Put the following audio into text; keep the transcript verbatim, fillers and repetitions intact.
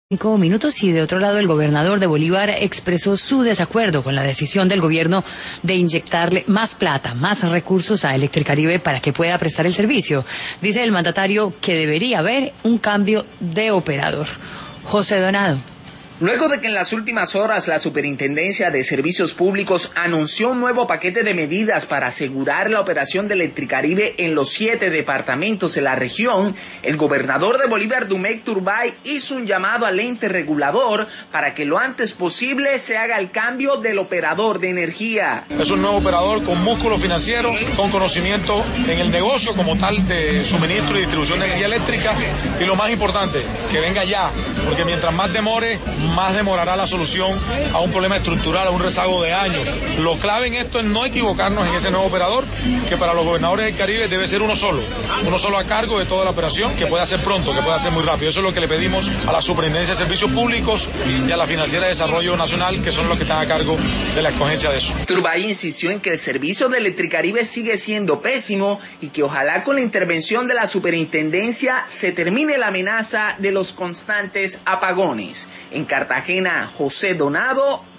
Cinco minutos y de otro lado el gobernador de Bolívar expresó su desacuerdo con la decisión del gobierno de inyectarle más plata, más recursos a Electricaribe para que pueda prestar el servicio. Dice el mandatario que debería haber un cambio de operador. José Donado. Luego de que en las últimas horas la Superintendencia de Servicios Públicos anunció un nuevo paquete de medidas para asegurar la operación de Electricaribe en los siete departamentos de la región, el gobernador de Bolívar, Dumec Turbay, hizo un llamado al ente regulador para que lo antes posible se haga el cambio del operador de energía. Es un nuevo operador con músculo financiero, con conocimiento en el negocio como tal de suministro y distribución de energía eléctrica, y lo más importante, que venga ya, porque mientras más demore, más demorará la solución a un problema estructural, a un rezago de años. Lo clave en esto es no equivocarnos en ese nuevo operador, que para los gobernadores del Caribe debe ser uno solo, uno solo a cargo de toda la operación, que pueda ser pronto, que pueda ser muy rápido. Eso es lo que le pedimos a la Superintendencia de Servicios Públicos y a la Financiera de Desarrollo Nacional, que son los que están a cargo de la escogencia de eso. Turbay insistió en que el servicio de Electricaribe sigue siendo pésimo y que ojalá con la intervención de la Superintendencia se termine la amenaza de los constantes apagones. En Cartagena, José Donado.